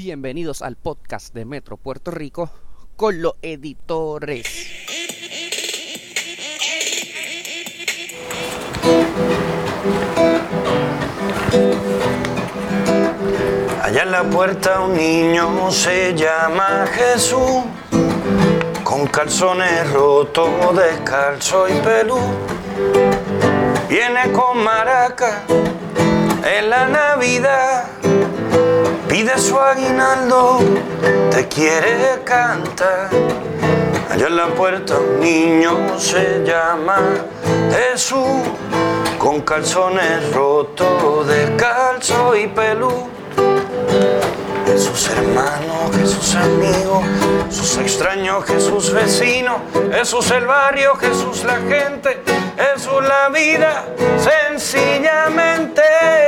Bienvenidos al podcast de Metro Puerto Rico con los editores. Allá en la puerta un niño se llama Jesús, con calzones rotos, descalzo y pelú. Viene con maraca en la Navidad, pide su aguinaldo, te quiere cantar. Allá en la puerta un niño se llama Jesús, con calzones rotos, descalzo y pelú. Sus hermanos, Jesús amigos, sus extraños, Jesús vecinos, Jesús el barrio, Jesús la gente, Jesús la vida, sencillamente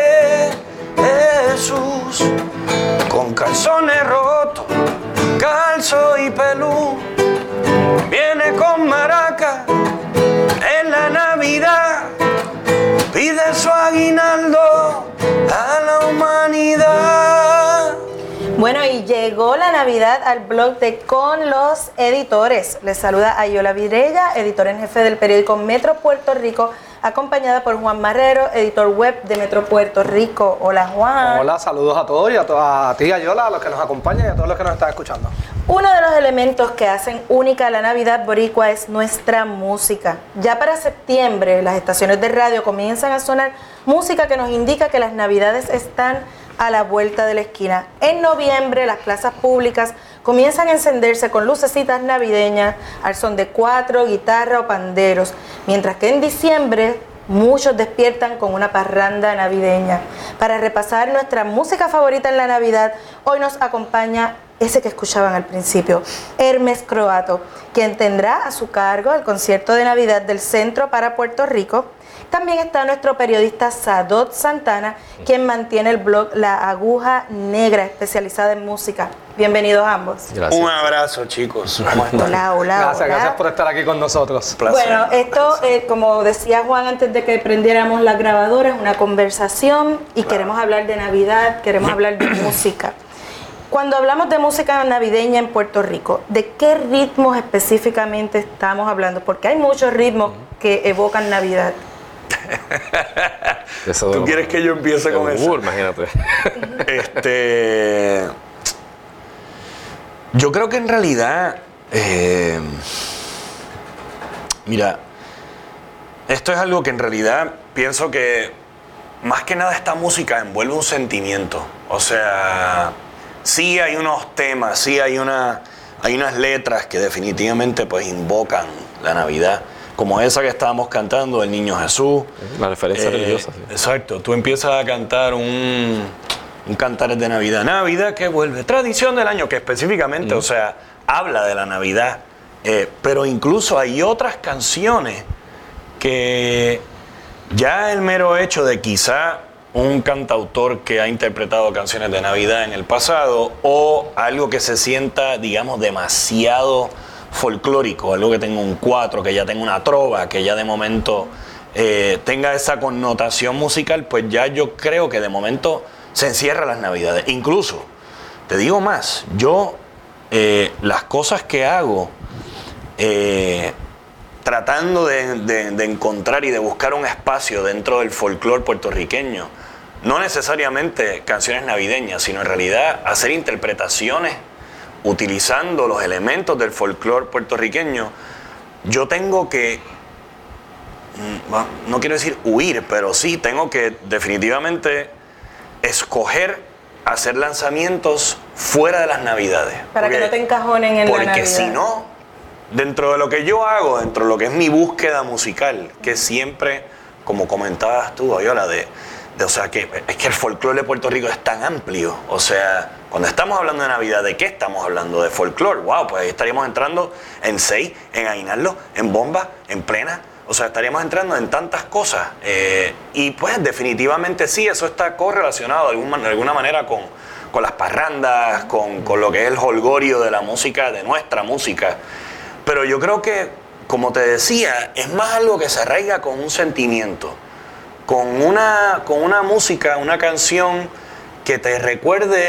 Jesús, con calzones rotos, calzo y pelú, viene con maraca en la Navidad, pide su aguinaldo a la humanidad. Bueno, y llegó la Navidad al blog de Con los Editores. Les saluda Ayola Virella, editor en jefe del periódico Metro Puerto Rico, acompañada por Juan Marrero, editor web de Metro Puerto Rico. Hola, Juan. Hola, saludos a todos y a ti, Ayola, a los que nos acompañan y a todos los que nos están escuchando. Uno de los elementos que hacen única la Navidad boricua es nuestra música. Ya para septiembre, las estaciones de radio comienzan a sonar música que nos indica que las Navidades están a la vuelta de la esquina. En noviembre, las plazas públicas comienzan a encenderse con lucecitas navideñas al son de cuatro, guitarra o panderos, mientras que en diciembre muchos despiertan con una parranda navideña. Para repasar nuestra música favorita en la Navidad, hoy nos acompaña ese que escuchaban al principio, Hermes Croato, quien tendrá a su cargo el concierto de Navidad del Centro para Puerto Rico. También está nuestro periodista Sadot Santana, quien mantiene el blog La Aguja Negra, especializada en música. Bienvenidos ambos. Gracias. Un abrazo, chicos. Hola. Gracias por estar aquí con nosotros. Bueno, esto, como decía Juan antes de que prendiéramos la grabadora, es una conversación y queremos hablar de Navidad, queremos hablar de música. Cuando hablamos de música navideña en Puerto Rico, ¿de qué ritmos específicamente estamos hablando? Porque hay muchos ritmos que evocan Navidad. ¿Tú quieres que yo empiece con eso? Imagínate. Yo creo que en realidad, mira, esto es algo que en realidad pienso que más que nada esta música envuelve un sentimiento. O sea, sí hay unos temas, sí hay unas letras que definitivamente pues invocan la Navidad, como esa que estábamos cantando, El Niño Jesús. La referencia religiosa, sí. Exacto, tú empiezas a cantar un cantar de Navidad. Navidad que vuelve, tradición del año, que específicamente, o sea, habla de la Navidad. Pero incluso hay otras canciones que ya el mero hecho de quizá un cantautor que ha interpretado canciones de Navidad en el pasado o algo que se sienta, digamos, demasiado folclórico, algo que tenga un cuatro, que ya tenga una trova, que ya de momento tenga esa connotación musical, pues ya yo creo que de momento se encierra las Navidades. Incluso, te digo más, yo las cosas que hago tratando de encontrar y de buscar un espacio dentro del folclore puertorriqueño, no necesariamente canciones navideñas, sino en realidad hacer interpretaciones utilizando los elementos del folclore puertorriqueño, yo tengo que, no quiero decir huir, pero sí tengo que definitivamente escoger hacer lanzamientos fuera de las Navidades. Para que no te encajonen en la Navidad. Porque si no, dentro de lo que yo hago, dentro de lo que es mi búsqueda musical, que siempre, como comentabas tú, Ayola, o sea, que es que el folclore de Puerto Rico es tan amplio. O sea, cuando estamos hablando de Navidad, ¿de qué estamos hablando? De folclore. Wow, pues ahí estaríamos entrando en Sei, en aguinaldo, en bomba, en plena. O sea, estaríamos entrando en tantas cosas. Y pues definitivamente sí, eso está correlacionado de alguna manera con las parrandas, con lo que es el jolgorio de la música, de nuestra música. Pero yo creo que, como te decía, es más algo que se arraiga con un sentimiento. Con una música, una canción que te recuerde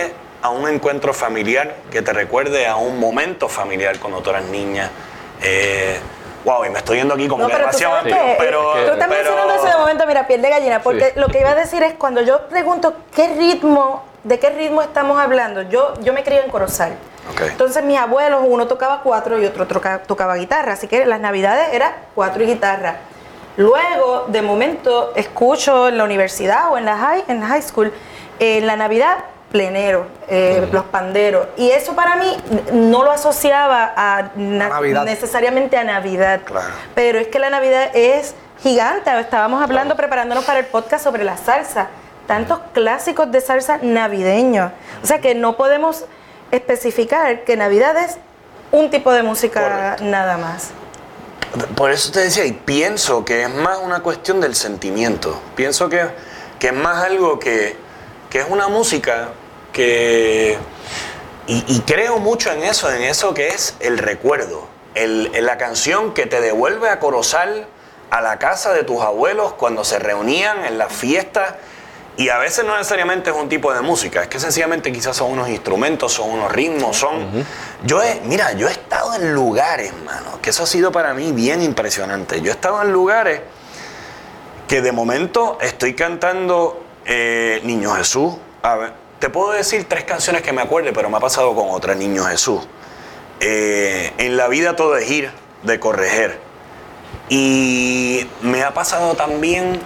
a un encuentro familiar que te recuerde a un momento familiar cuando tú eras niña. Wow, y me estoy yendo aquí como No, que pero demasiado tú sabes amplio, que tú estás mencionando eso de momento, mira, piel de gallina, porque lo que iba a decir es cuando yo pregunto de qué ritmo estamos hablando, yo me crié en Corozal. Okay. Entonces mis abuelos, uno tocaba 4 y otro tocaba guitarra, así que las navidades era 4 y guitarra. Luego, de momento, escucho en la universidad o en la high school, en la Navidad, plenero, los panderos. Y eso para mí no lo asociaba a necesariamente a Navidad. Claro. Pero es que la Navidad es gigante. Estábamos hablando, preparándonos para el podcast sobre la salsa. Tantos clásicos de salsa navideños. O sea que no podemos especificar que Navidad es un tipo de música. Correcto. Nada más. Por eso te decía, y pienso que es más una cuestión del sentimiento. Pienso que es más algo que es una música que... Y creo mucho en eso que es el recuerdo. La canción que te devuelve a Corozal, a la casa de tus abuelos cuando se reunían en las fiestas. Y a veces no necesariamente es un tipo de música, es que sencillamente quizás son unos instrumentos, son unos ritmos, son... Yo he estado en lugares, mano, que eso ha sido para mí bien impresionante. Yo he estado en lugares que de momento estoy cantando Niño Jesús. A ver, te puedo decir 3 canciones que me acuerde, pero me ha pasado con otra, Niño Jesús. En la vida todo es ir, de Correger. Y me ha pasado también...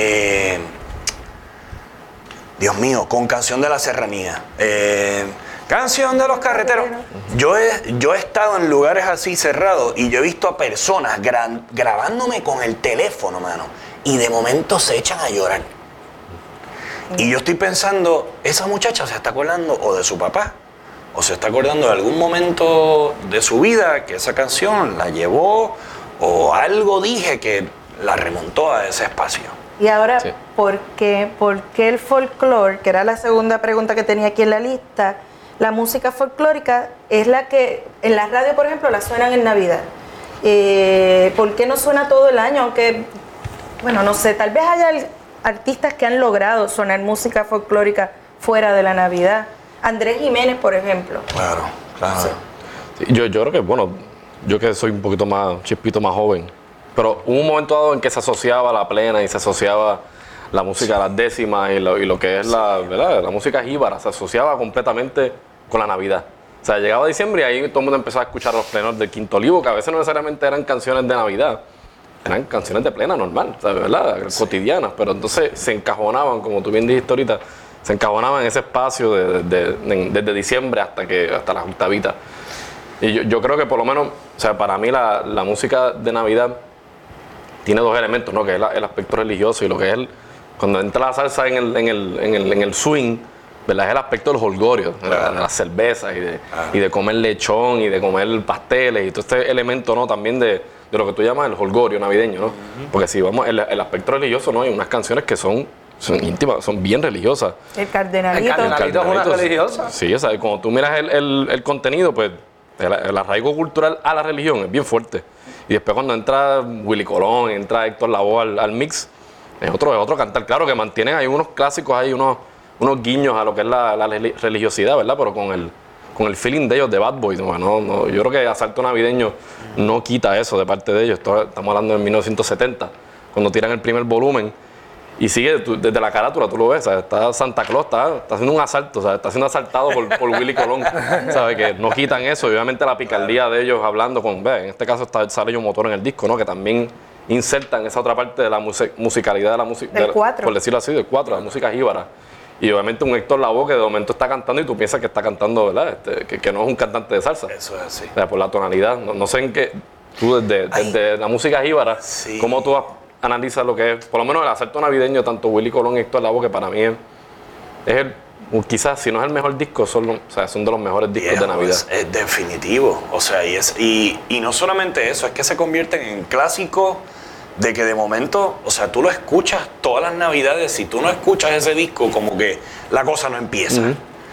Dios mío, con Canción de la Serranía. Canción de los Carreteros. Yo he estado en lugares así cerrados y yo he visto a personas grabándome con el teléfono, mano. Y de momento se echan a llorar. Y yo estoy pensando, esa muchacha se está acordando o de su papá, o se está acordando de algún momento de su vida que esa canción la llevó, o algo dije que la remontó a ese espacio. Y ahora, Sí. ¿por qué el folclore, que era la segunda pregunta que tenía aquí en la lista, la música folclórica es la que en la radio, por ejemplo, la suenan en Navidad? ¿Por qué no suena todo el año? Aunque, bueno, no sé, tal vez haya artistas que han logrado sonar música folclórica fuera de la Navidad. Andrés Jiménez, por ejemplo. Claro. Sí, yo creo que, bueno, yo que soy un poquito más, chispito más joven, pero hubo un momento dado en que se asociaba la plena y se asociaba la música a las décimas y lo que es ¿verdad? La música jíbara, se asociaba completamente con la Navidad. O sea, llegaba diciembre y ahí todo el mundo empezaba a escuchar los plenos del Quinto Olivo, que a veces no necesariamente eran canciones de Navidad, eran canciones de plena normal, ¿sabes? ¿Verdad? Sí. Cotidianas, pero entonces se encajonaban, como tú bien dijiste ahorita, se encajonaban en ese espacio desde diciembre hasta las octavitas. Y yo creo que por lo menos, o sea, para mí la música de Navidad tiene 2 elementos, ¿no? Que es el aspecto religioso y lo que es cuando entra la salsa en el swing, ¿verdad? Es el aspecto del jolgorio, claro. de las cervezas y de comer lechón y de comer pasteles y todo este elemento, ¿no? También de lo que tú llamas el jolgorio navideño, ¿no? Porque si vamos, el aspecto religioso, ¿no? Hay unas canciones que son íntimas, son bien religiosas. El Cardenalito. El Cardenalito es una religiosa. Sí, o sea, cuando tú miras el contenido, pues el arraigo cultural a la religión es bien fuerte. Y después cuando entra Willy Colón, entra Héctor Lavoe al mix, es otro cantar. Claro que mantienen ahí unos clásicos, hay unos guiños a lo que es la religiosidad, ¿verdad? Pero con el feeling de ellos de Bad Boys. No, yo creo que Asalto Navideño no quita eso de parte de ellos. Estamos hablando de 1970, cuando tiran el primer volumen. Y sigue, desde la carátula tú lo ves, ¿sabes? Está Santa Claus, está haciendo un asalto, ¿sabes? Está siendo asaltado por Willy Colón, ¿sabes? Que no quitan eso, y obviamente la picardía de ellos hablando con, en este caso está el Sarello Motor en el disco, ¿no? Que también insertan esa otra parte de la musicalidad de la música, del 4. Por decirlo así, del 4, la música jíbara. Y obviamente un Héctor Lavoe que de momento está cantando y tú piensas que está cantando, ¿verdad? Que no es un cantante de salsa. Eso es así. O sea, por la tonalidad, no sé en qué, tú desde la música jíbara, sí. ¿Cómo tú analiza lo que es, por lo menos el asalto navideño, tanto Willy Colón y Héctor Lavoe, que para mí es quizás, si no es el mejor disco, son de los mejores discos de Navidad. Es definitivo, o sea, y no solamente eso, es que se convierten en clásicos de que de momento, o sea, tú lo escuchas todas las Navidades, si tú no escuchas ese disco, como que la cosa no empieza.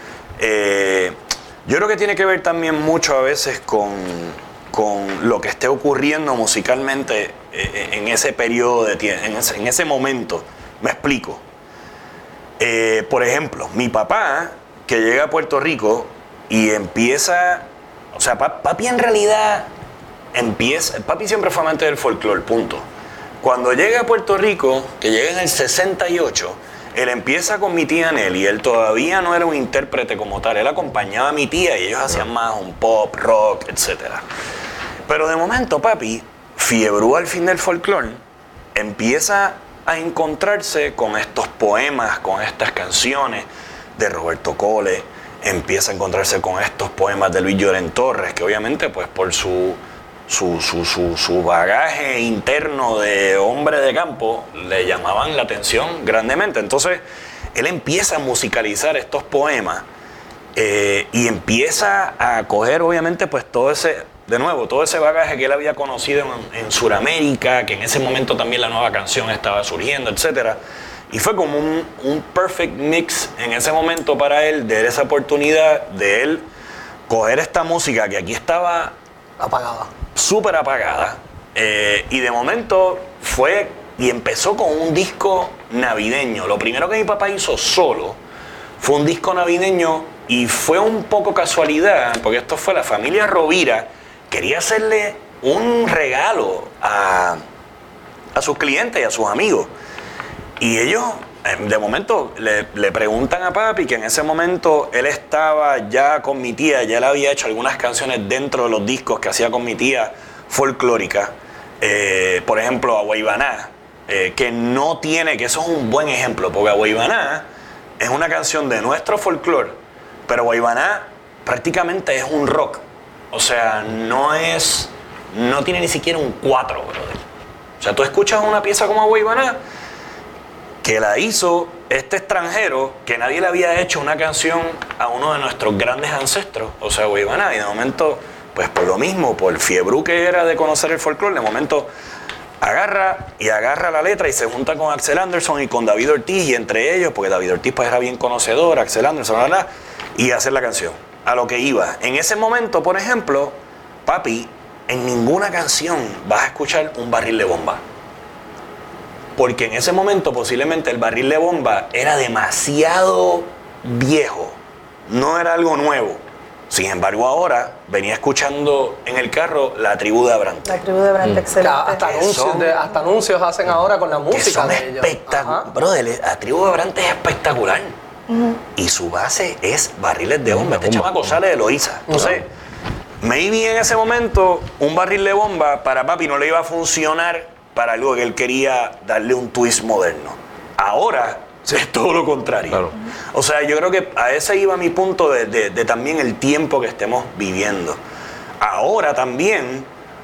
Yo creo que tiene que ver también mucho a veces con lo que esté ocurriendo musicalmente en ese periodo de tiempo, en ese momento. Me explico. Por ejemplo, mi papá que llega a Puerto Rico y empieza, o sea, papi en realidad papi siempre fue amante del folclore, punto. Cuando llega a Puerto Rico, que llega en el 68, él empieza con mi tía Nelly. Él todavía no era un intérprete como tal. Él acompañaba a mi tía y ellos hacían más un pop, rock, etc. Pero de momento, papi, fiebrú al fin del folclore, empieza a encontrarse con estos poemas, con estas canciones de Roberto Cole. Empieza a encontrarse con estos poemas de Luis Llorén Torres, que obviamente, pues por su bagaje interno de hombre de campo, le llamaban la atención grandemente. Entonces, él empieza a musicalizar estos poemas y empieza a coger, obviamente, pues todo ese bagaje que él había conocido en Sudamérica, que en ese momento también la nueva canción estaba surgiendo, etcétera. Y fue como un perfect mix en ese momento para él, de esa oportunidad de él coger esta música que aquí estaba Apagada. súper apagada, y de momento fue y empezó con un disco navideño. Lo primero que mi papá hizo solo fue un disco navideño, y fue un poco casualidad, porque esto fue la familia Rovira, quería hacerle un regalo a sus clientes y a sus amigos. Y ellos, de momento, le preguntan a papi, que en ese momento él estaba ya con mi tía, ya le había hecho algunas canciones dentro de los discos que hacía con mi tía folclórica. Por ejemplo, Agüeybaná, que eso es un buen ejemplo, porque Agüeybaná es una canción de nuestro folclore, pero Agüeybaná prácticamente es un rock. O sea, no tiene ni siquiera un 4, brother. O sea, tú escuchas una pieza como Agüeybaná, que la hizo este extranjero, que nadie le había hecho una canción a uno de nuestros grandes ancestros, o sea, Agüeybaná, y de momento, pues por lo mismo, por fiebrú que era de conocer el folclore, de momento agarra la letra y se junta con Axel Anderson y con David Ortiz, y entre ellos, porque David Ortiz pues era bien conocedor, Axel Anderson, ¿verdad? Y hacer la canción, a lo que iba. En ese momento, por ejemplo, papi, en ninguna canción vas a escuchar un barril de bomba. Porque en ese momento posiblemente el barril de bomba era demasiado viejo, no era algo nuevo. Sin embargo, ahora venía escuchando en el carro La Tribu de Abrante. La Tribu de Abrante, excelente. Hasta anuncios hacen ahora con la música. Que son de ellos. espectaculares. Brother, La Tribu de Abrante es espectacular. Y su base es barriles de bomba. Este chamaco sale de Loíza. Entonces, maybe en ese momento un barril de bomba para papi no le iba a funcionar para algo que él quería darle un twist moderno. Ahora es todo lo contrario. Claro. O sea, yo creo que a ese iba mi punto de también el tiempo que estemos viviendo. Ahora también,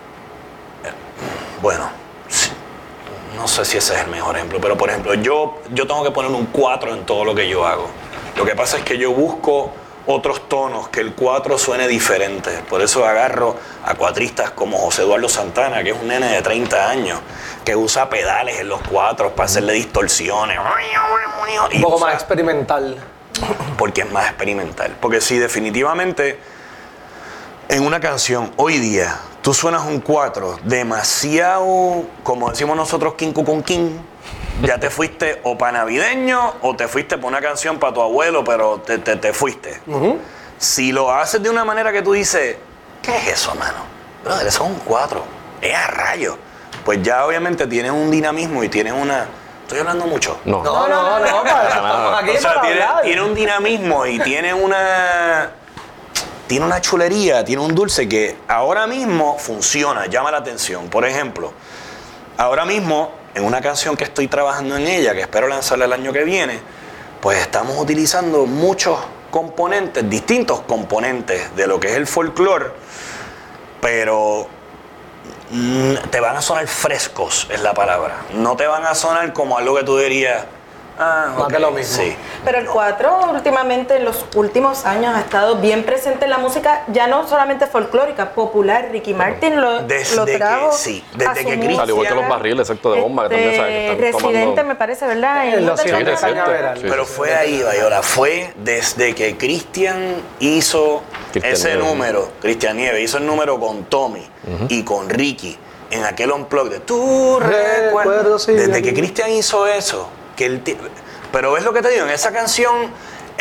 bueno, no sé si ese es el mejor ejemplo, pero por ejemplo, yo tengo que poner un 4 en todo lo que yo hago. Lo que pasa es que yo busco otros tonos, que el 4 suene diferente. Por eso agarro a cuatristas como José Eduardo Santana, que es un nene de 30 años, que usa pedales en los 4 para hacerle distorsiones. Un poco más experimental. Porque es más experimental. Porque sí, definitivamente, en una canción, hoy día, tú suenas un 4 demasiado, como decimos nosotros, king, ya te fuiste o para navideño o te fuiste por una canción para tu abuelo, pero te fuiste. Si lo haces de una manera que tú dices, ¿qué es eso, mano? Brother, eso es un 4, es a rayo. Pues ya obviamente tienes un dinamismo y tienes una... ¿Estoy hablando mucho? No, para eso estamos aquí. O sea, para tiene un dinamismo y tiene una chulería, tiene un dulce que ahora mismo funciona, llama la atención. Por ejemplo, ahora mismo, en una canción que estoy trabajando en ella, que espero lanzarla el año que viene, pues estamos utilizando muchos componentes, distintos componentes de lo que es el folclore, pero te van a sonar frescos, es la palabra. No te van a sonar como algo que tú dirías, más de lo mismo. Sí. Pero el 4 últimamente, en los últimos años, ha estado bien presente en la música, ya no solamente folclórica, popular. Ricky Martin lo trajo. Desde que Cristian... Al igual que los barriles, exacto, de bomba, que también sabes que están Residente, tomando... me parece, ¿verdad? En los Hotel cines, Cañaveral. sí, Pero sí, fue ahí, Bayola, fue desde que Cristian hizo ese número, Cristian Nieves hizo el número con Tommy y con Ricky en aquel unplug de Tu Recuerdo. Sí, desde que Cristian hizo eso, pero ves lo que te digo, en esa canción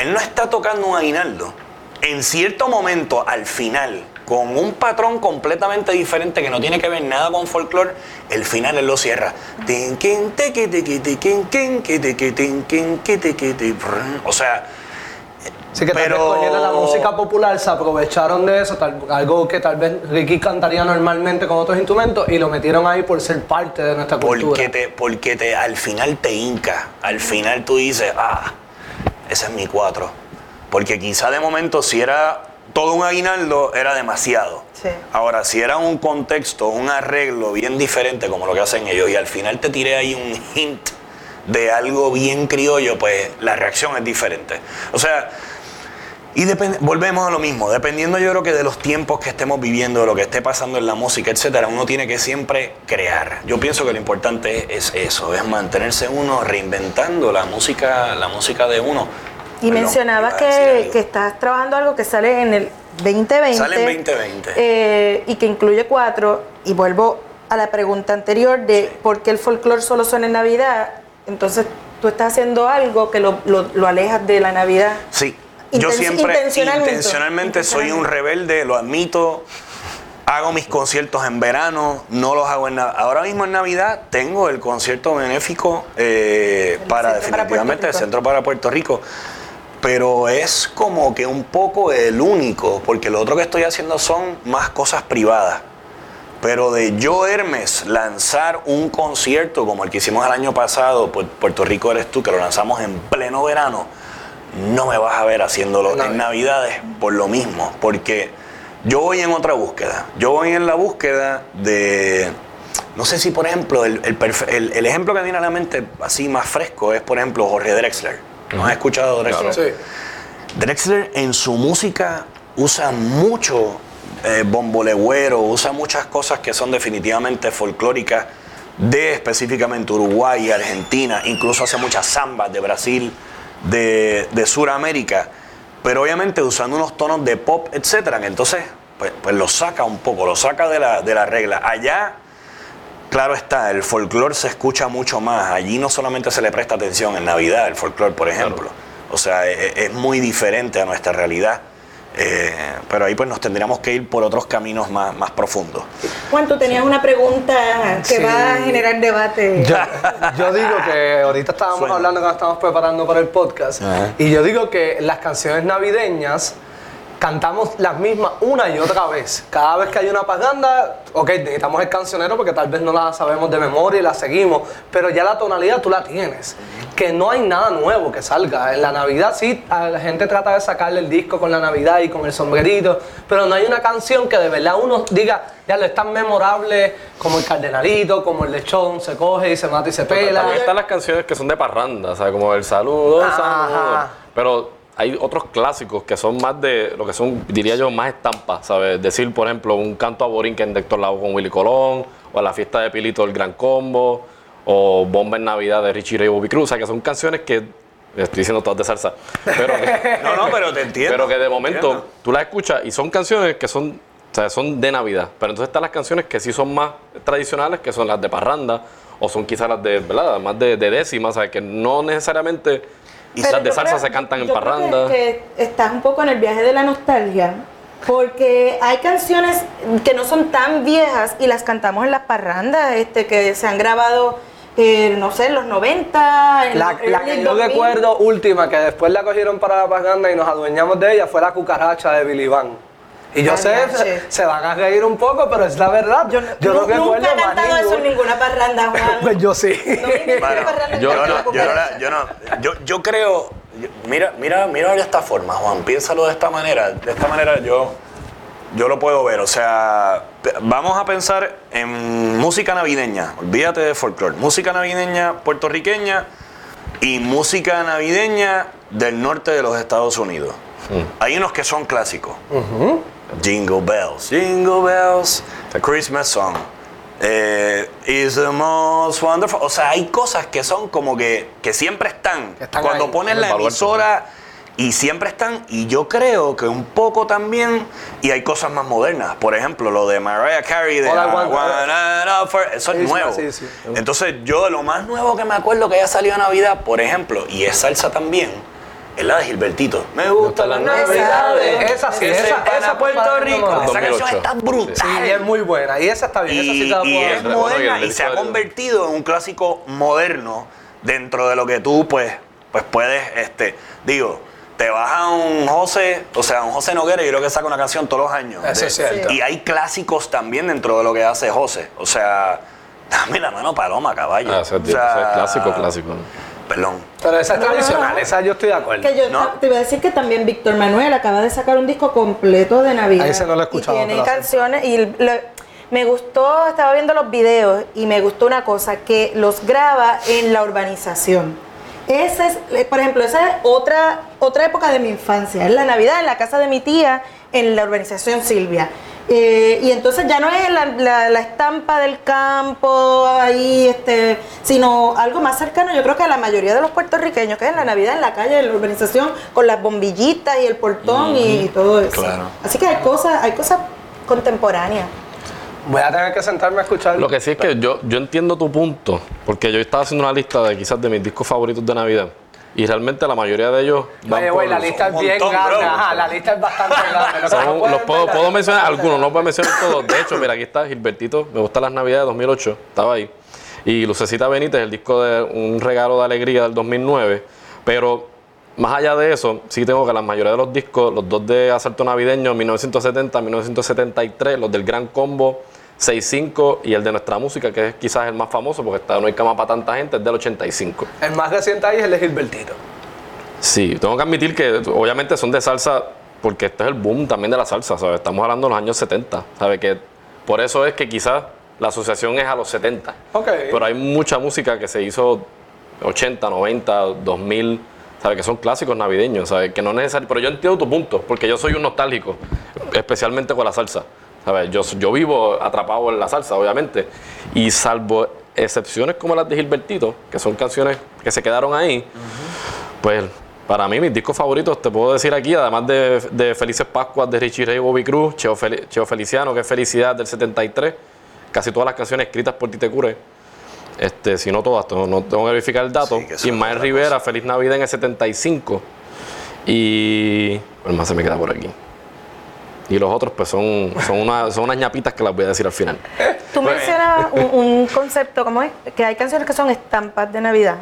él no está tocando un aguinaldo. En cierto momento, al final, con un patrón completamente diferente que no tiene que ver nada con folclore, el final él lo cierra. O sea, Sí, que tal vez cogieron la música popular, se aprovecharon de eso, algo que tal vez Ricky cantaría normalmente con otros instrumentos y lo metieron ahí por ser parte de nuestra cultura. Porque al final te hinca, al final tú dices, ese es mi 4. Porque quizá de momento si era todo un aguinaldo era demasiado. Sí. Ahora, si era un contexto, un arreglo bien diferente como lo que hacen ellos y al final te tiré ahí un hint de algo bien criollo, pues la reacción es diferente. O sea, y volvemos a lo mismo, dependiendo yo creo que de los tiempos que estemos viviendo, de lo que esté pasando en la música, etcétera, uno tiene que siempre crear. Yo pienso que lo importante es eso, es mantenerse uno reinventando la música de uno. Y mencionabas que estás trabajando algo que sale en el 2020. Sale en 2020. Y que incluye 4. Y vuelvo a la pregunta anterior de por qué el folclore solo suena en Navidad. Entonces, tú estás haciendo algo que lo alejas de la Navidad. Sí. Yo siempre intencionalmente soy un rebelde, lo admito. Hago mis conciertos en verano, no los hago en Navidad. Ahora mismo en Navidad tengo el concierto benéfico para definitivamente el Centro para Puerto Rico. Pero es como que un poco el único, porque lo otro que estoy haciendo son más cosas privadas. Pero de yo, Hermes, lanzar un concierto como el que hicimos el año pasado, Puerto Rico Eres Tú, que lo lanzamos en pleno verano, no me vas a ver haciéndolo en Navidades por lo mismo, porque yo voy en otra búsqueda. Yo voy en la búsqueda de, no sé si por ejemplo, el ejemplo que me viene a la mente así más fresco es por ejemplo Jorge Drexler. ¿No has escuchado a Drexler? Sí. Drexler en su música usa mucho bombolegüero, usa muchas cosas que son definitivamente folclóricas de específicamente Uruguay y Argentina, incluso hace muchas zambas de Brasil, de Sudamérica, pero obviamente usando unos tonos de pop, etcétera, que entonces pues lo saca un poco, lo saca de la regla. Allá, claro está, el folclore se escucha mucho más. Allí no solamente se le presta atención en Navidad, el folclore, por ejemplo. Claro. O sea, es muy diferente a nuestra realidad. Pero ahí pues nos tendríamos que ir por otros caminos más profundos. Juan, tú tenías una pregunta que va a generar debate. Yo digo que ahorita estábamos hablando cuando estábamos preparando para el podcast. Y yo digo que las canciones navideñas cantamos las mismas una y otra vez. Cada vez que hay una parranda, ok, necesitamos el cancionero porque tal vez no la sabemos de memoria y la seguimos, pero ya la tonalidad tú la tienes. Que no hay nada nuevo que salga. En la Navidad sí, la gente trata de sacarle el disco con la Navidad y con el sombrerito, pero no hay una canción que de verdad uno diga, ya lo es tan memorable como el Cardenalito, como el lechón, se coge y se mata y se pela. También están las canciones que son de parranda, ¿sabes? Como el saludo, pero hay otros clásicos que son más de lo que son, diría yo, más estampas, ¿sabes? Decir, por ejemplo, un canto a Borinquen de Héctor Lavoe con Willy Colón, o a la fiesta de Pilito el Gran Combo, o Bomba en Navidad de Richie Ray y Bobby Cruz, o sea, que son canciones que, estoy diciendo todas de salsa, pero pero te entiendo. Pero que de momento tú las escuchas y son canciones que son, o sea, son de Navidad, pero entonces están las canciones que sí son más tradicionales, que son las de parranda, o son quizás las de, ¿verdad? Más de décimas, ¿sabes? Que no necesariamente... Y las de salsa se cantan en parranda. Creo que estás un poco en el viaje de la nostalgia, porque hay canciones que no son tan viejas y las cantamos en las parrandas, que se han grabado, no sé, en los 90. La que yo recuerdo última, que después la cogieron para la parranda y nos adueñamos de ella, fue La Cucaracha de Billy Van. Y yo sé, se van a reír un poco, pero es la verdad. Yo no recuerdo nunca he cantado eso en ninguna parranda, Juan. Pues yo sí. Yo creo, mira de esta forma, Juan, piénsalo de esta manera. De esta manera yo lo puedo ver. O sea, vamos a pensar en música navideña. Olvídate de folclore. Música navideña puertorriqueña y música navideña del norte de los Estados Unidos. Hay unos que son clásicos. Jingle bells, the Christmas song, is the most wonderful. O sea, hay cosas que son como que siempre están cuando ahí, pones la emisora y siempre están. Y yo creo que un poco también, y hay cosas más modernas. Por ejemplo, lo de Mariah Carey de eso es nuevo. Sí. Entonces, yo de lo más nuevo que me acuerdo que haya salido a Navidad, por ejemplo, y es salsa también, es la de Gilbertito. Me gustan las navidades. Esa sí, ese esa pana Puerto Rico. Esa 2008. canción está brutal. Sí, es muy buena. Y esa está bien, esa sí te la Y puedo es dar. moderna Bueno, y se ha historia. convertido en un clásico moderno dentro de lo que tú pues puedes, digo, te vas a un José Noguera y yo creo que saca una canción todos los años. Eso es cierto. Y hay clásicos también dentro de lo que hace José. O sea, dame la mano paloma, caballo. Ese es O sea, clásico. Perdón. Pero esa es tradicional, esa yo estoy de acuerdo. Que yo ¿No? te iba a decir que también Víctor Manuel acaba de sacar un disco completo de Navidad. A ese no lo he escuchado, Y tiene pero canciones me gustó, estaba viendo los videos y me gustó una cosa, que los graba en la urbanización. Esa es, por ejemplo, esa es otra época de mi infancia. Es la Navidad en la casa de mi tía, en la urbanización Silvia. Y entonces ya no es la estampa del campo ahí, sino algo más cercano, yo creo que a la mayoría de los puertorriqueños, que es la Navidad en la calle, en la urbanización, con las bombillitas y el portón y todo eso. Claro. Así que hay cosas contemporáneas. Voy a tener que sentarme a escuchar. Lo que sí es que yo entiendo tu punto, porque yo estaba haciendo una lista de quizás de mis discos favoritos de Navidad. Y realmente la mayoría de ellos van Oye, por- güey, la lista es un bien montón, grande. bro. Ajá, la lista es bastante grande. Lo que son- no puedo los puedo, ver, puedo mencionar la- algunos, no puedo mencionar todos. De hecho, mira, aquí está Gilbertito, me gusta las Navidades de 2008, estaba ahí. Y Lucecita Benítez, el disco de Un Regalo de Alegría del 2009. Pero más allá de eso, sí tengo que la mayoría de los discos, los dos de Asalto Navideño, 1970, 1973, los del Gran Combo, 6-5 y el de Nuestra Música, que es quizás el más famoso porque está No hay cama para tanta gente, es del 85. El más reciente ahí es el de Gilbertito. Sí, tengo que admitir que obviamente son de salsa porque este es el boom también de la salsa, ¿sabes? Estamos hablando de los años 70, ¿sabes? Que por eso es que quizás la asociación es a los 70. Ok. Pero hay mucha música que se hizo 80, 90, 2000, ¿sabes? Que son clásicos navideños, ¿sabes? Que no es necesario. Pero yo entiendo tu punto, porque yo soy un nostálgico, especialmente con la salsa, ¿sabes? Yo vivo atrapado en la salsa, obviamente. Y salvo excepciones como las de Gilbertito, que son canciones que se quedaron ahí, pues para mí mis discos favoritos, te puedo decir aquí, además de Felices Pascuas de Richie Ray y Bobby Cruz, Cheo Feliciano, que es Felicidad del 73, casi todas las canciones escritas por Tite Curé, si no todas, no tengo que verificar el dato. Sí, que eso es Ismael otra Rivera, cosa. Feliz Navidad en el 75, y el más se me queda por aquí. Y los otros pues son unas ñapitas que las voy a decir al final. Tú mencionas un concepto, ¿cómo es? Que hay canciones que son estampas de Navidad.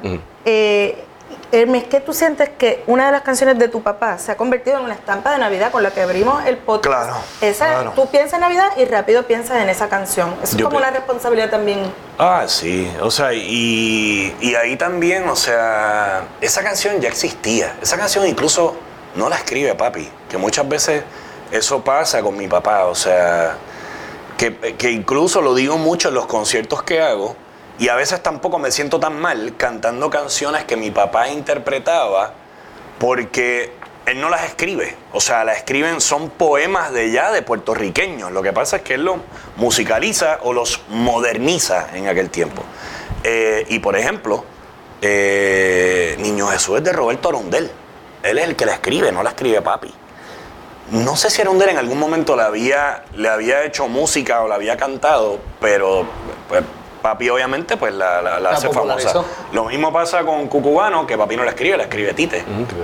Hermes, ¿qué tú sientes que una de las canciones de tu papá se ha convertido en una estampa de Navidad con la que abrimos el podcast? Claro, claro. Tú piensas en Navidad y rápido piensas en esa canción. Eso es Yo como pi- una responsabilidad también. Ah, sí, o sea, y ahí también, o sea, esa canción ya existía. Esa canción incluso no la escribe papi, que muchas veces eso pasa con mi papá, o sea, que incluso lo digo mucho en los conciertos que hago, y a veces tampoco me siento tan mal cantando canciones que mi papá interpretaba, porque él no las escribe, o sea, las escriben, son poemas de ya de puertorriqueños. Lo que pasa es que él los musicaliza o los moderniza en aquel tiempo. Y por ejemplo, Niño Jesús es de Roberto Arundel. Él es el que la escribe, no la escribe papi. No sé si Arundel en algún momento le había hecho música o la había cantado, pero pues, papi obviamente pues la hace famosa. popularizó. Lo mismo pasa con Cucubano, que papi no la escribe Tite.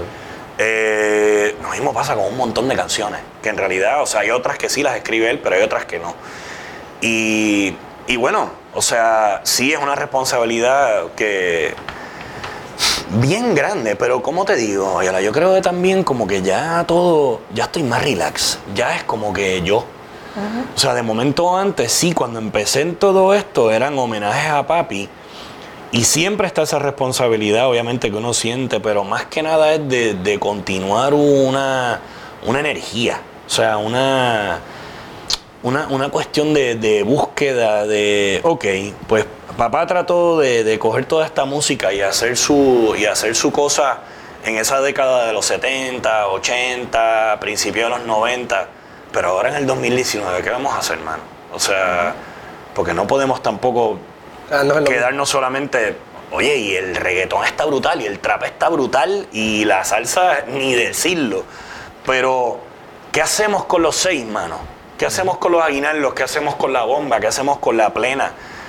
Lo mismo pasa con un montón de canciones, que en realidad, o sea, hay otras que sí las escribe él, pero hay otras que no. Y bueno, o sea, sí es una responsabilidad que bien grande, pero como te digo, Ayala, yo creo que también como que ya estoy más relax, ya es como que yo. O sea, de momento antes, sí, cuando empecé en todo esto, eran homenajes a papi. Y siempre está esa responsabilidad, obviamente, que uno siente, pero más que nada es de continuar una energía. O sea, una cuestión de búsqueda de, ok, pues papá trató de coger toda esta música y hacer su cosa en esa década de los 70, 80, principios de los 90, pero ahora en el 2019, ¿qué vamos a hacer, mano? O sea, porque no podemos tampoco quedarnos solamente, oye, y el reggaetón está brutal, y el trap está brutal, y la salsa ni decirlo. Pero, ¿qué hacemos con los 6, mano? ¿Qué hacemos con los aguinaldos? ¿Qué hacemos con la bomba? ¿Qué hacemos con la plena?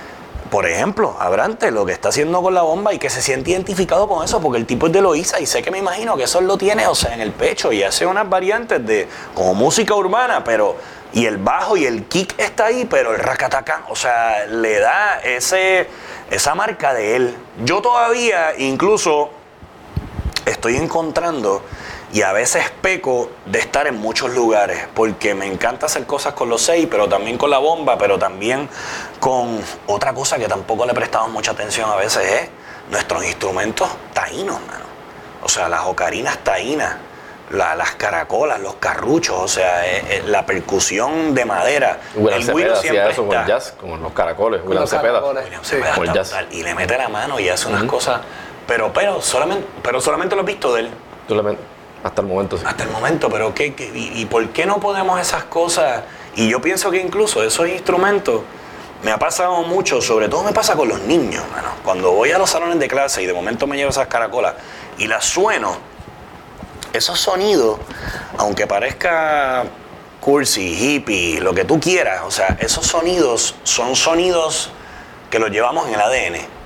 por ejemplo, Abrante, lo que está haciendo con la bomba y que se siente identificado con eso, porque el tipo es de Loíza y sé que me imagino que eso él lo tiene, o sea, en el pecho y hace unas variantes de como música urbana, pero y el bajo y el kick está ahí, pero el racatacán, o sea, le da esa marca de él. Yo todavía incluso estoy encontrando y a veces peco de estar en muchos lugares porque me encanta hacer cosas con los 6, pero también con la bomba, pero también con otra cosa que tampoco le prestamos mucha atención a veces es nuestros instrumentos taínos, mano. O sea, las ocarinas taínas, las caracolas, los carruchos, o sea, la percusión de madera. William El Cepeda Guiro hacía siempre eso con está. el jazz, con los caracoles. William los Cepeda. caracoles. William Cepeda Con el está jazz. brutal, y le mete la mano y hace unas cosas, pero solamente lo he visto de él. Hasta el momento, sí. Hasta el momento, pero ¿y por qué no podemos esas cosas? Y yo pienso que incluso esos instrumentos, me ha pasado mucho, sobre todo me pasa con los niños, mano. Cuando voy a los salones de clase y de momento me llevo esas caracolas y las sueno, esos sonidos, aunque parezca cursi, hippie, lo que tú quieras, o sea, esos sonidos son sonidos que los llevamos en el ADN.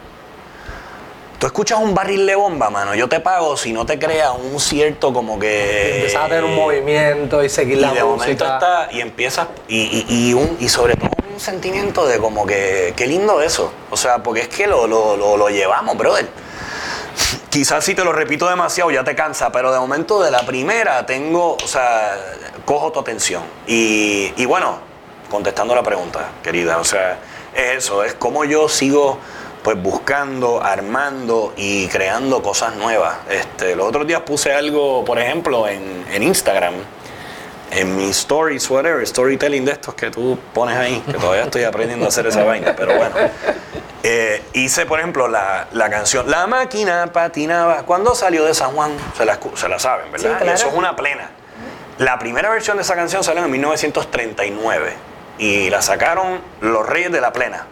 Tú escuchas un barril de bomba, mano, yo te pago si no te crea un cierto como que... Empezás a tener un movimiento y seguir la y de momento música. está, y empiezas, y sobre todo un sentimiento de como que, qué lindo eso. O sea, porque es que lo llevamos, brother. Quizás si te lo repito demasiado ya te cansa, pero de momento de la primera cojo tu atención. Y bueno, contestando la pregunta, querida, o sea, es eso, es como yo sigo pues buscando, armando y creando cosas nuevas. Los otros días puse algo, por ejemplo, en Instagram, en mis stories, storytelling de estos que tú pones ahí, que todavía estoy aprendiendo a hacer esa vaina, pero bueno. Hice, por ejemplo, la canción La máquina patinaba. ¿Cuándo salió de San Juan? Se la saben, ¿verdad? Sí, claro. Y eso es una plena. La primera versión de esa canción salió en 1939 y la sacaron Los Reyes de la Plena,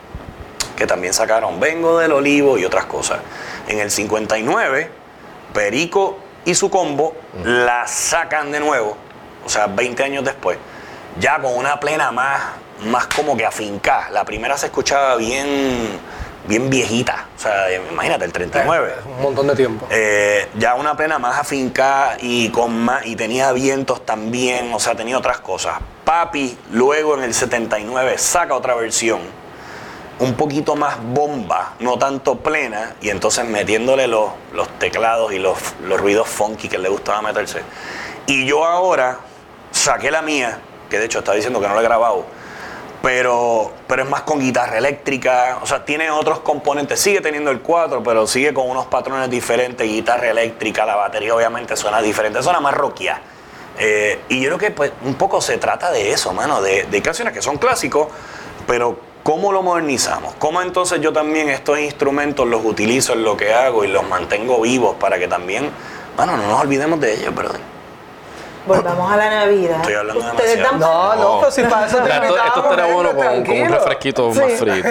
que también sacaron Vengo del Olivo y otras cosas. En el 59, Perico y su combo la sacan de nuevo, o sea, 20 años después, ya con una plena más como que afincada. La primera se escuchaba bien viejita, o sea, imagínate, el 39. Un montón de tiempo. Ya una plena más afincada y tenía vientos también, o sea, tenía otras cosas. Papi, luego en el 79, saca otra versión, un poquito más bomba, no tanto plena, y entonces metiéndole los teclados y los ruidos funky que le gustaba meterse. Y yo ahora saqué la mía, que de hecho estaba diciendo que no la he grabado, pero es más con guitarra eléctrica, o sea, tiene otros componentes, sigue teniendo el 4, pero sigue con unos patrones diferentes, guitarra eléctrica, la batería obviamente suena diferente, suena más rockia. Y yo creo que pues, un poco se trata de eso, mano, de canciones que son clásicos, pero ¿cómo lo modernizamos? ¿Cómo entonces yo también estos instrumentos los utilizo en lo que hago y los mantengo vivos para que también, mano, no nos olvidemos de ellos, brother? Volvamos a la Navidad. Estoy hablando Ustedes demasiado. dan No, pero si para eso te Esto invitamos, estaría bueno con un tranquilo. refresquito más frío.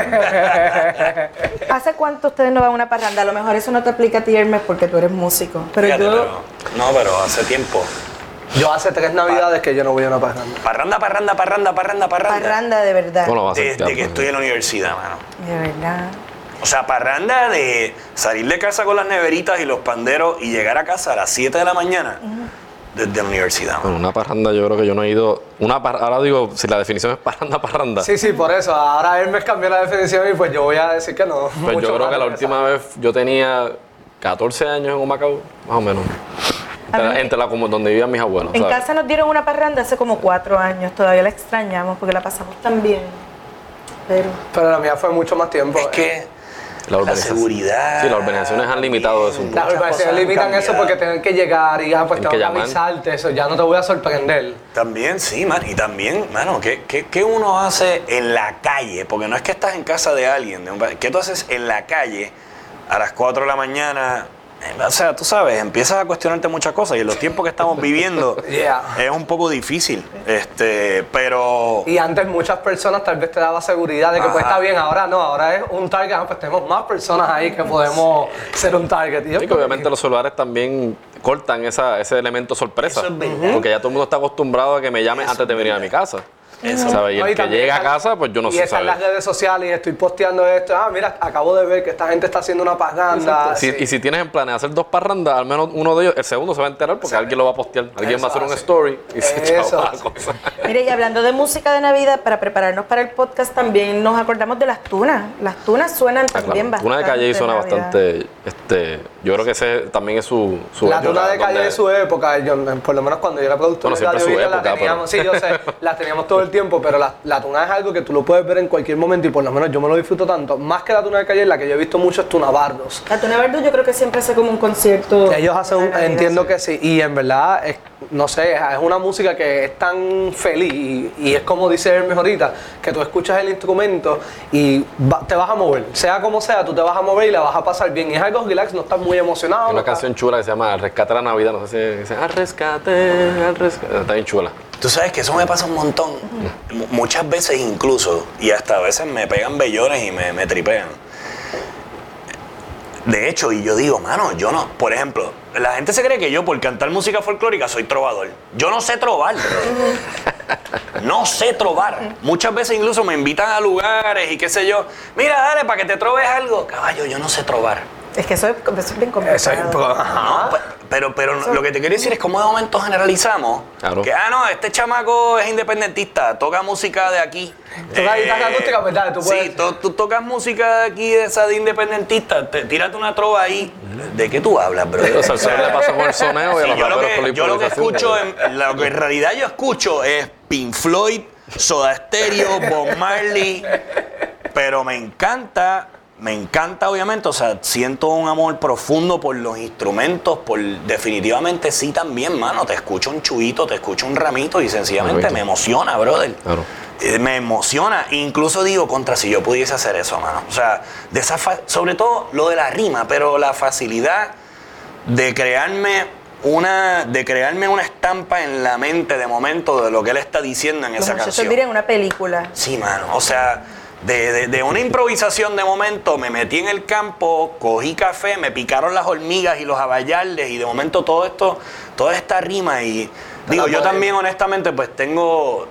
¿Hace cuánto ustedes no van a una parranda? A lo mejor eso no te aplica a ti, Hermes, porque tú eres músico. Pero Fíjate, yo... pero hace tiempo. Yo hace 3 navidades que yo no voy a una parranda. Parranda. Parranda de verdad. Bueno, va a ser Desde que estoy en la universidad, mano. De verdad. O sea, parranda de salir de casa con las neveritas y los panderos y llegar a casa a las 7 de la mañana desde la universidad, mano. Bueno, una parranda yo creo que yo no he ido. Ahora digo, si la definición es parranda. Sí, por eso. Ahora Hermes cambió la definición y pues yo voy a decir que no. Pues yo creo que la última vez yo tenía 14 años en Humacao, más o menos. Como donde vivían mis abuelos. En ¿sabes? casa nos dieron una parranda hace como 4 años. Todavía la extrañamos porque la pasamos tan bien. Pero la mía fue mucho más tiempo. Es que la seguridad. Sí, las urbanizaciones han limitado eso un poco. Las urbanizaciones limitan eso porque tienen que llegar y ya pues Tienen que tengo que llamar. avisarte eso. Ya no te voy a sorprender. También, sí, man. Y también, mano, ¿qué uno hace en la calle? Porque no es que estás en casa de alguien. ¿Qué tú haces en la calle a las 4 de la mañana? O sea, tú sabes, empiezas a cuestionarte muchas cosas y en los tiempos que estamos viviendo es un poco difícil, pero... Y antes muchas personas tal vez te daba seguridad de que pues está bien, ahora no, ahora es un target, pues tenemos más personas ahí que podemos ser un target. Y Sí, que obviamente los celulares también cortan ese elemento sorpresa. Eso es verdad. Porque ya todo el mundo está acostumbrado a que me llamen antes de venir a mi casa. ¿sabes? Y No, el que también llega a están- casa, pues yo no y sé, están ¿sabes? las redes sociales y estoy posteando esto. Mira, acabo de ver que esta gente está haciendo una paganda. Y si tienes en planes hacer 2 parrandas, al menos uno de ellos, el segundo se va a enterar porque alguien lo va a postear. Alguien va a hacer un story y se Eso chava la hace. cosa. Mire, y hablando de música de Navidad, para prepararnos para el podcast también nos acordamos de las tunas. Las tunas suenan también Claro. Tuna de bastante. Calle suena Navidad. bastante. Yo creo que ese también es su La época, tuna de Calle donde- de su época, por lo menos cuando yo era productor Bueno, de siempre Radio su Vida, la época, teníamos, pero- sí, yo sé, la teníamos todo el tiempo, pero la tuna es algo que tú lo puedes ver en cualquier momento y por lo menos yo me lo disfruto tanto. Más que la tuna de Calle, la que yo he visto mucho es Tuna Bardos. La Tuna Verdú yo creo que siempre hace como un concierto. Ellos hacen, de Navidad. entiendo que sí, y en verdad, no sé, es una música que es tan feliz y es como dice Hermes ahorita, que tú escuchas el instrumento y te vas a mover, sea como sea, tú te vas a mover y la vas a pasar bien. Y es algo relax, no estás muy emocionado. Hay una no estás- canción chula que se llama Al rescate de la Navidad, no sé si dice al rescate, está bien chula. Tú sabes que eso me pasa un montón. Muchas veces incluso, y hasta a veces me pegan bellones y me tripean. De hecho, y yo digo, mano, yo no, por ejemplo, la gente se cree que yo por cantar música folclórica soy trovador. Yo no sé trovar, bro. No sé trovar. Muchas veces incluso me invitan a lugares y qué sé yo. Mira, dale, para que te trobes algo. Caballo, yo no sé trobar. Es que eso es bien complicado. Eso es- No, pero lo que te quiero decir es cómo de momento generalizamos Claro. que, no, este chamaco es independentista, toca música de aquí. Toca guitarra acústica, pues dale, tú puedes. Sí, tú tocas música de aquí, de esa de independentista, tírate una trova ahí. ¿De qué tú hablas, bro? Los salseros le pasan con el soneo y a Sí, los yo raperos con la yo lo que improvisación. escucho, lo que en realidad yo escucho es Pink Floyd, Soda Stereo, Bob Marley, pero me encanta obviamente, o sea, siento un amor profundo por los instrumentos, definitivamente sí también, mano, te escucho un chubito, te escucho un ramito y sencillamente Ramito. me emociona, brother. Claro. Me emociona, incluso digo contra si yo pudiese hacer eso, mano. O sea, sobre todo lo de la rima, pero la facilidad de crearme una estampa en la mente de momento de lo que él está diciendo en Los esa muchachos canción. dirían una película. Sí, mano, o sea, de una improvisación de momento me metí en el campo, cogí café, me picaron las hormigas y los abayarles y de momento toda esta rima y digo, yo también honestamente pues tengo,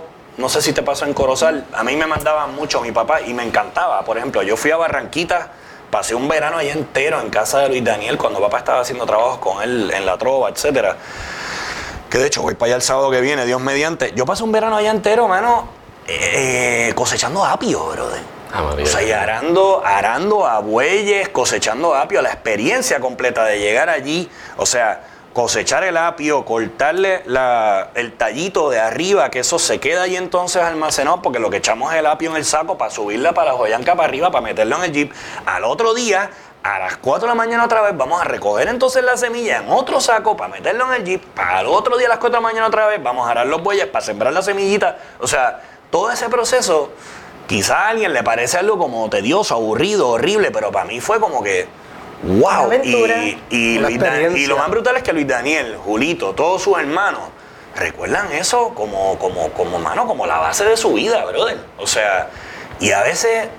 no sé si te pasó en Corozal, a mí me mandaban mucho mi papá y me encantaba, por ejemplo, yo fui a Barranquita, pasé un verano allá entero en casa de Luis Daniel cuando papá estaba haciendo trabajos con él en la trova, etcétera. Que de hecho voy para allá el sábado que viene, Dios mediante. Yo pasé un verano allá entero, mano, cosechando apio, brother. Ah, María. O sea, y arando a bueyes, cosechando apio, la experiencia completa de llegar allí, o sea, cosechar el apio, cortarle el tallito de arriba, que eso se queda ahí entonces almacenado, porque lo que echamos es el apio en el saco para subirla para la joyanca para arriba, para meterlo en el jeep. Al otro día, a las 4 de la mañana otra vez, vamos a recoger entonces la semilla en otro saco para meterlo en el jeep. Para el otro día a las 4 de la mañana otra vez, vamos a arar los bueyes para sembrar la semillita. O sea, todo ese proceso, quizá a alguien le parece algo como tedioso, aburrido, horrible, pero para mí fue como que Una wow. aventura. Y Una experiencia. y lo más brutal es que Luis Daniel, Julito, todos sus hermanos recuerdan eso como la base de su vida, brother. O sea, y a veces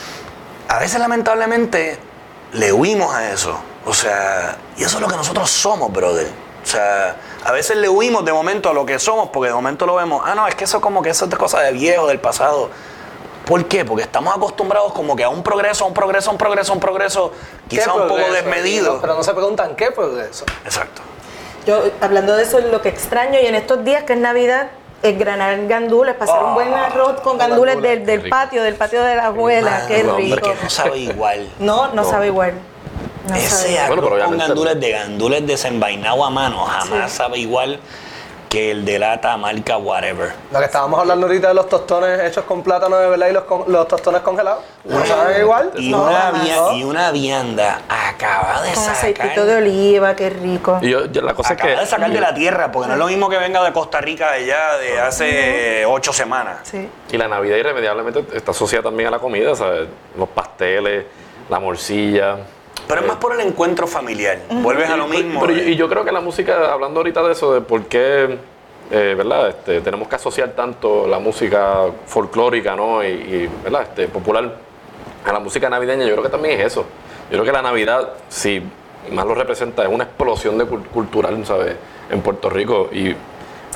lamentablemente le huimos a eso. O sea, y eso es lo que nosotros somos, brother. O sea, a veces le huimos de momento a lo que somos porque de momento lo vemos, no, es que eso como que eso es cosa de viejo, del pasado. ¿Por qué? Porque estamos acostumbrados como que a un progreso, quizá un poco progreso? desmedido. No, pero no se preguntan qué progreso. Exacto. Yo, hablando de eso, lo que extraño, y en estos días que es Navidad, es granar gandules, pasar un buen arroz con gandules del rico. patio de la abuela. Qué Mano, rico. porque no sabe igual. No sabe igual. No sabe Ese igual. arroz Bueno, pero con obviamente- gandules desenvainado a mano jamás sabe igual que el de lata marca whatever. Lo que estábamos hablando ahorita de los tostones hechos con plátano de verdad y los tostones congelados. ¿No saben igual? Y, No, jamás. y una vianda acaba de Con sacar. aceitito de oliva, qué rico. Y yo la cosa es Acaba que. de sacar de la tierra, porque no es lo mismo que venga de Costa Rica de allá de hace 8 semanas. Sí. Y la Navidad irremediablemente está asociada también a la comida, ¿sabes? Los pasteles, la morcilla. Pero es más por el encuentro familiar. Vuelves a lo mismo. Pero yo creo que la música, hablando ahorita de eso, de por qué, ¿verdad? Tenemos que asociar tanto la música folclórica, ¿no? Y ¿verdad? Popular a la música navideña, yo creo que también es eso. Yo creo que la Navidad, si más lo representa, es una explosión de cultural, ¿sabes? En Puerto Rico. Y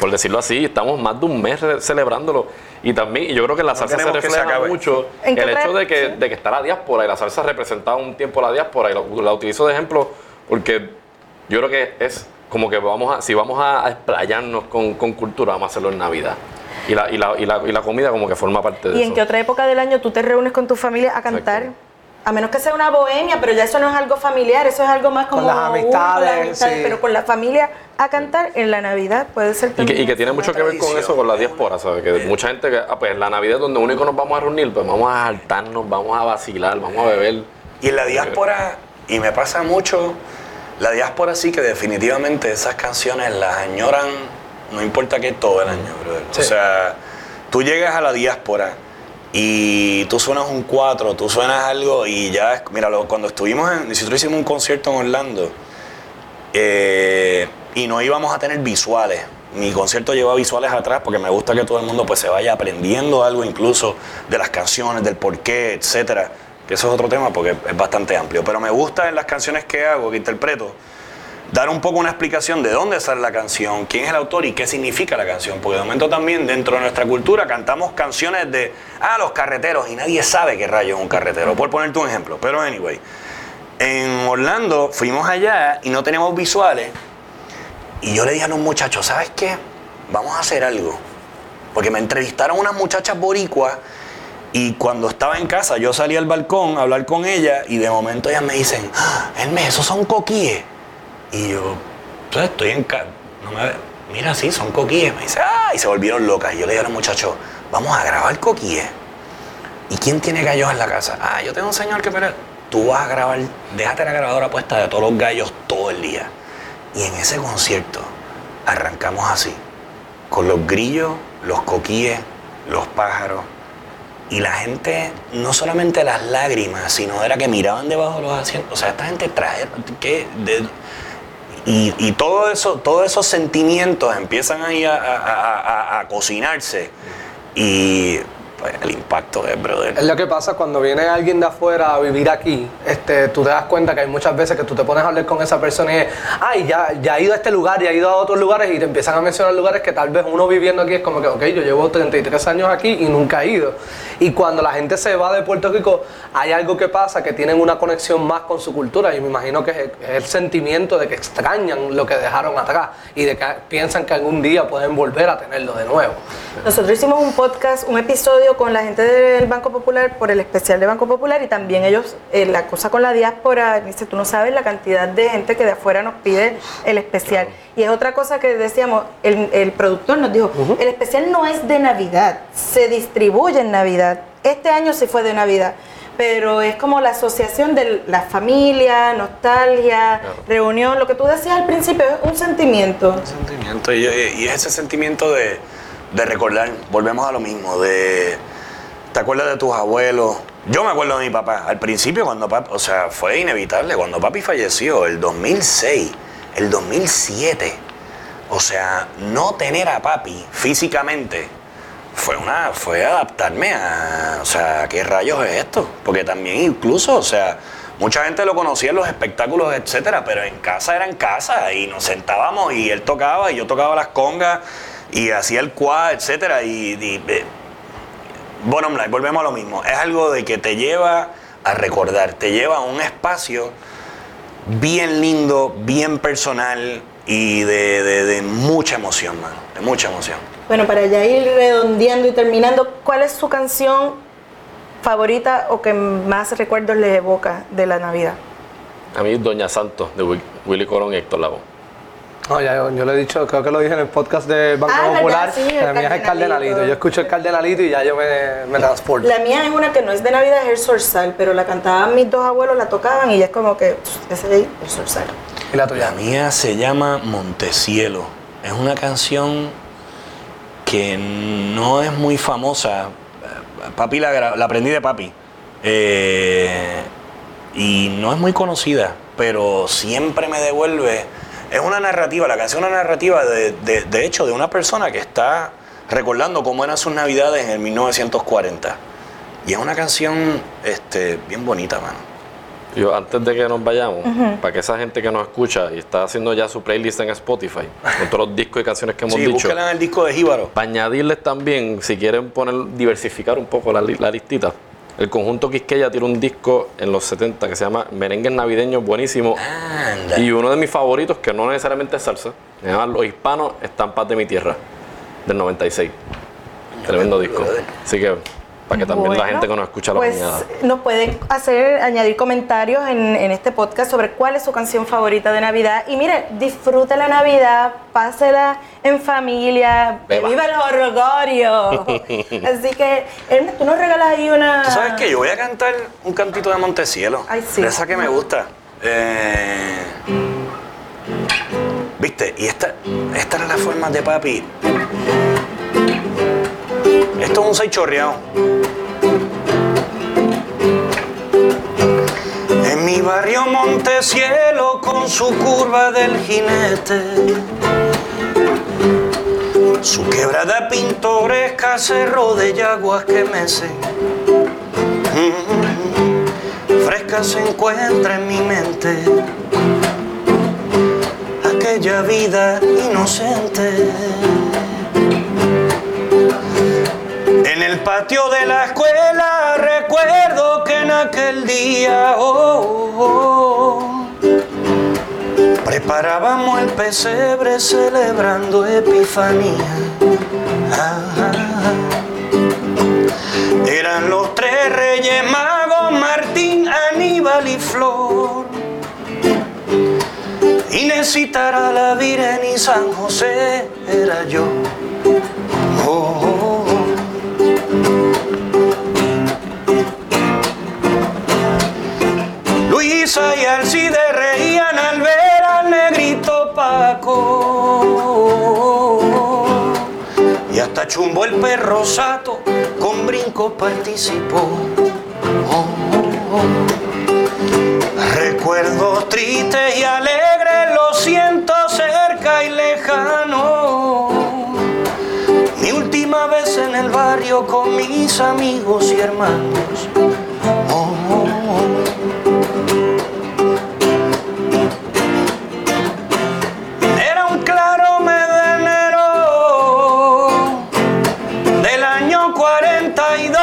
por decirlo así, estamos más de un mes celebrándolo. Y también, y yo creo que la salsa se queremos que se refleja acabe. mucho ¿En qué el hecho de sí? que está la diáspora, y la salsa representaba un tiempo la diáspora, y la utilizo de ejemplo porque yo creo que es como que si vamos a explayarnos con cultura, vamos a hacerlo en Navidad. Y la comida como que forma parte de ¿Y eso. en qué otra época del año tú te reúnes con tu familia a cantar? Exacto. A menos que sea una bohemia, pero ya eso no es algo familiar, eso es algo más como Con las amistades, sí. pero con la familia a cantar en la Navidad puede ser Y también. que tiene mucho que ver con eso, con la diáspora, ¿sabes? Que mucha gente que, pues la Navidad es donde único nos vamos a reunir, pues vamos a saltarnos, vamos a vacilar, vamos a beber. Y en la diáspora, y me pasa mucho, la diáspora sí que definitivamente esas canciones las añoran, no importa qué, todo el año, brother. Sí. O sea, tú llegas a la diáspora y tú suenas un 4, tú suenas algo y ya, mira, cuando nosotros hicimos un concierto en Orlando y no íbamos a tener visuales. Mi concierto lleva visuales atrás porque me gusta que todo el mundo pues se vaya aprendiendo algo incluso de las canciones, del porqué, etcétera. Que eso es otro tema porque es bastante amplio. Pero me gusta en las canciones que hago, que interpreto, dar un poco una explicación de dónde sale la canción, quién es el autor y qué significa la canción. Porque de momento también dentro de nuestra cultura cantamos canciones de, los carreteros, y nadie sabe qué rayo es un carretero, por ponerte un ejemplo. Pero anyway, en Orlando fuimos allá y no teníamos visuales. Y yo le dije a los muchachos, ¿sabes qué? Vamos a hacer algo. Porque me entrevistaron unas muchachas boricuas y cuando estaba en casa yo salí al balcón a hablar con ellas y de momento ellas me dicen, Hermes, esos son coquíes. Y yo, pues estoy en casa, mira, sí, son coquíes. Me dice, y se volvieron locas. Y yo le dije a los muchachos, vamos a grabar coquíes. ¿Y quién tiene gallos en la casa? Yo tengo un señor que pelea. Tú vas a grabar, déjate la grabadora puesta de todos los gallos todo el día. Y en ese concierto arrancamos así, con los grillos, los coquíes, los pájaros. Y la gente, no solamente las lágrimas, sino era que miraban debajo de los asientos. O sea, esta gente trae, y todos esos sentimientos empiezan ahí a cocinarse. Y pues, el impacto es, brother. Es lo que pasa cuando viene alguien de afuera a vivir aquí, tú te das cuenta que hay muchas veces que tú te pones a hablar con esa persona y es, ya he ido a este lugar, ya he ido a otros lugares, y te empiezan a mencionar lugares que tal vez uno viviendo aquí es como que, ok, yo llevo 33 años aquí y nunca he ido. Y cuando la gente se va de Puerto Rico, hay algo que pasa, que tienen una conexión más con su cultura, y me imagino que es el sentimiento de que extrañan lo que dejaron atrás y de que piensan que algún día pueden volver a tenerlo de nuevo. Nosotros hicimos un podcast, un episodio con la gente del Banco Popular por el especial de Banco Popular, y también ellos, la cosa con la diáspora, dice, tú no sabes la cantidad de gente que de afuera nos pide el especial. Claro. Y es otra cosa que decíamos, el productor nos dijo, el especial no es de Navidad, se distribuye en Navidad. Este año sí fue de Navidad, pero es como la asociación de la familia, nostalgia, reunión, lo que tú decías al principio, es un sentimiento. Un sentimiento, y es ese sentimiento de recordar, volvemos a lo mismo, ¿te acuerdas de tus abuelos? Yo me acuerdo de mi papá, al principio cuando papi, o sea, fue inevitable, cuando papi falleció, el 2006, el 2007, o sea, no tener a papi físicamente, fue adaptarme o sea, ¿qué rayos es esto? Porque también incluso, o sea, mucha gente lo conocía en los espectáculos, etcétera, pero en casa era en casa, y nos sentábamos y él tocaba y yo tocaba las congas y hacía el quad, etcétera, bottom line, volvemos a lo mismo, es algo de que te lleva a recordar, te lleva a un espacio bien lindo, bien personal y de mucha emoción, mano, de mucha emoción. Bueno, para ya ir redondeando y terminando, ¿cuál es su canción favorita o que más recuerdos le evoca de la Navidad? A mí Doña Santos, de Willy Colón y Héctor Lavoe. No, yo le he dicho, creo que lo dije en el podcast de Banco Popular, sí, la mía es el Cardenalito. Yo escucho el Cardenalito y ya yo me transporto. La mía es una que no es de Navidad, es el Zorzal, pero la cantaban mis dos abuelos, la tocaban y ya es como que, ese de ahí, el Zorzal. ¿Y la tuya? La mía se llama Montecielo. Es una canción que no es muy famosa. Papi la aprendí de papi. Y no es muy conocida, pero siempre me devuelve. Es una narrativa, la canción es una narrativa de hecho de una persona que está recordando cómo eran sus navidades en el 1940. Y es una canción bien bonita, mano. Yo, antes de que nos vayamos, para que esa gente que nos escucha y está haciendo ya su playlist en Spotify, con todos los discos y canciones que hemos dicho, búsquenla en el disco de Jíbaro. para añadirles también, si quieren diversificar un poco la listita, el conjunto Quisqueya tiene un disco en los 70 que se llama Merengues Navideños, buenísimo. Anda. Y uno de mis favoritos, que no necesariamente es salsa, se llama Los Hispanos Estampas de mi Tierra, del 96. Tremendo disco. Así que, para que también la gente que nos escucha lo añada. Nos pueden añadir comentarios en este podcast sobre cuál es su canción favorita de Navidad. Y mire, disfrute la Navidad, pásela en familia, Beba. viva el orgullo. Así que, Ernest, tú nos regalas ahí una... ¿Tú sabes qué? Yo voy a cantar un cantito de Montecielo. Ay, sí. De esa que me gusta. ¿Viste? Y esta era la forma de papi. Esto es un 6 chorreado. En mi barrio Montecielo con su curva del jinete, su quebrada pintoresca, cerro de yaguas que mecen, fresca se encuentra en mi mente aquella vida inocente. En el patio de la escuela recuerdo que en aquel día preparábamos el pesebre celebrando Epifanía. Eran los 3 Reyes Magos, Martín, Aníbal y Flor. Inesita era la Virgen y San José era yo. Luisa y Alcide reían al ver al negrito Paco, y hasta Chumbo el perro Sato con brinco participó. Recuerdos tristes y alegres los siento cerca y lejano. Mi última vez en el barrio con mis amigos y hermanos. Era un claro mes de enero del año 42.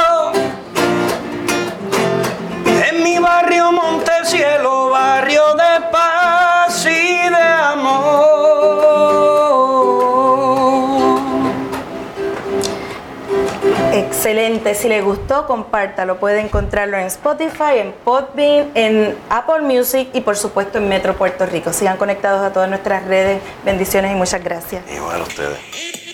En mi barrio Montecielo, barrio de paz y de amor. Excelente, si le gustó, compártalo. Puede encontrarlo en Spotify, en Podbean, en Apple Music y por supuesto en Metro Puerto Rico. Sigan conectados a todas nuestras redes. Bendiciones y muchas gracias. Igual a ustedes.